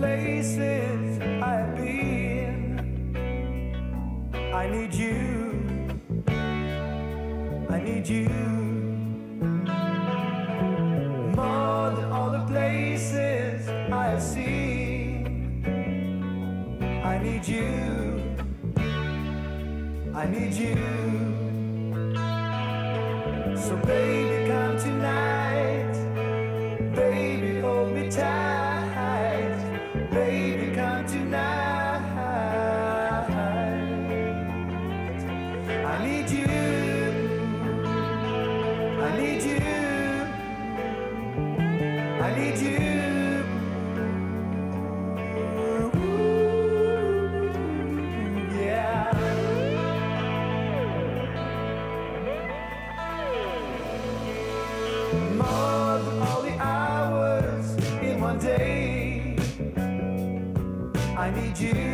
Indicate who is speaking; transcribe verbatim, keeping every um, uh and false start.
Speaker 1: places I've been. I need you, I need you. More than all the places I've seen. I need you, I need you. So baby, come tonight. Baby, hold me tight. Baby, come tonight. I need you, I need you, I need you. More than all the hours in one day. I need you.